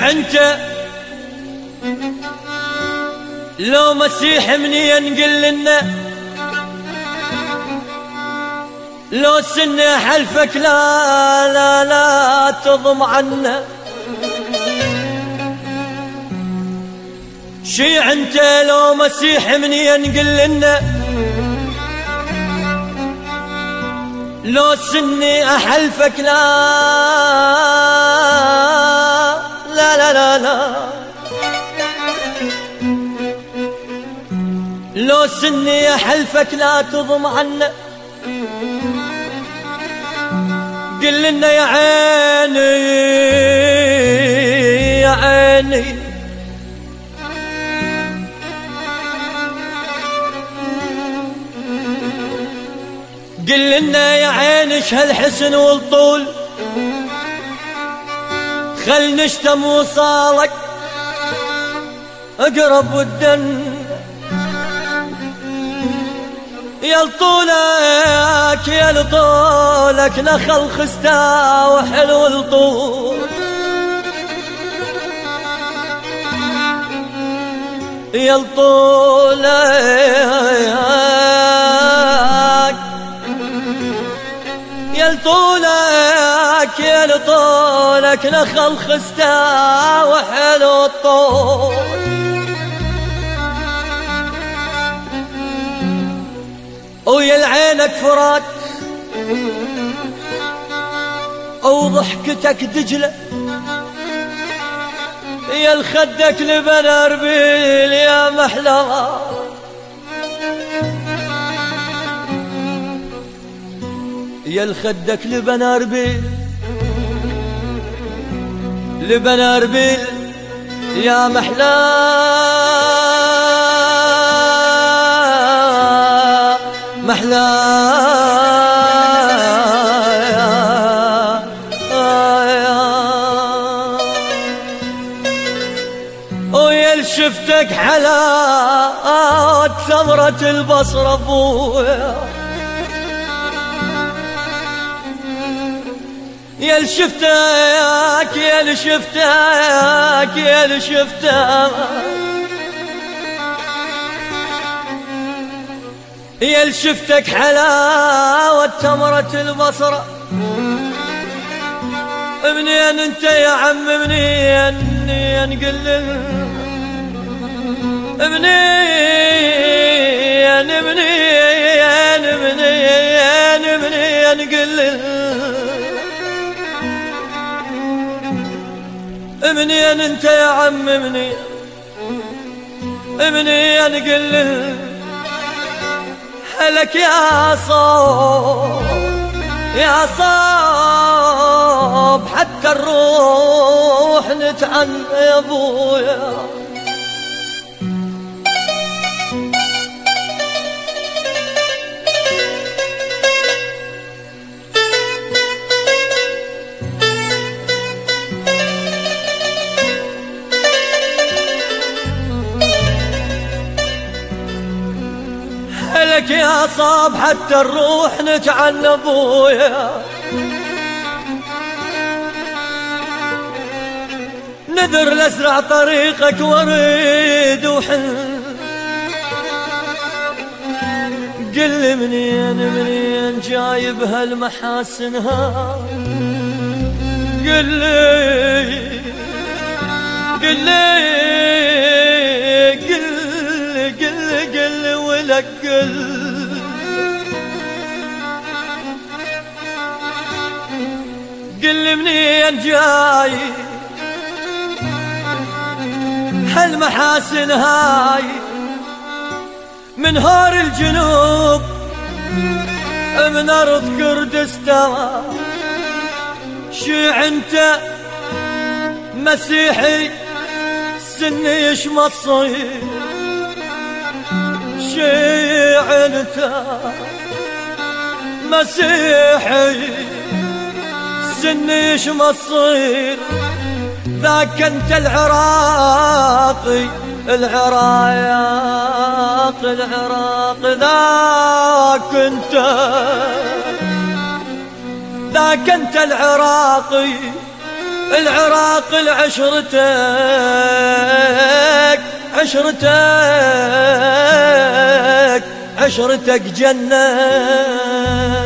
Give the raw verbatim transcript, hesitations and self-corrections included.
شيع انت لو مسيح منين قل لنا، لو سنة حلفك لا لا لا تضم عنا. شيع انت لو مسيح منين قل لنا، لو سني احلفك لا لا لا لا لا، لو سني احلفك لا تضم عنا. قل لنا يا عيني يا عيني، قل لنا يا عيني ايش هالحسن والطول، خل نشتم وصالك اقرب ودن. يا لطولك يا لطولك نخل خستا وحلو الطول، يا لطولك يا لطولك يا لطولك نخل خستا وحلو الطول. ويا العينك فرات وضحكتك دجلة، يا الخدك لبن اربيل يا محلى. يا الخدك لبن اربيل لبن اربيل يا محلى محلى. ويا شفتك حلا ثمرة البصر ابويا، يا شفتك يا شفتك يا شفتك يا شفتك حلاوة تمرة البصرة. منين انت يا عم منين منين قل منين منين منين منين قل منين انت يا عم منين منين قل لك يا صوب يا صوب حتى الروح نتعن يا ابويا. لك يا صاب حتى الروح نتعن ابويا، نذر لازرع طريقك وريد وحن. قل منين منين جايب هالمحاسن ها، قل لي قل لي قل قل قل ولك قل قل منين جاي هالمحاسن هاي، من هور الجنوب من ارض كردستان. شيع انت مسيحي سني يشمصي، شيع انت مسيحي سني يشمصي. ذاك انت العراقي العراق العراق ذاك انت ذاك انت العراقي العراق العشرتك عشرتك عشرتك جنة.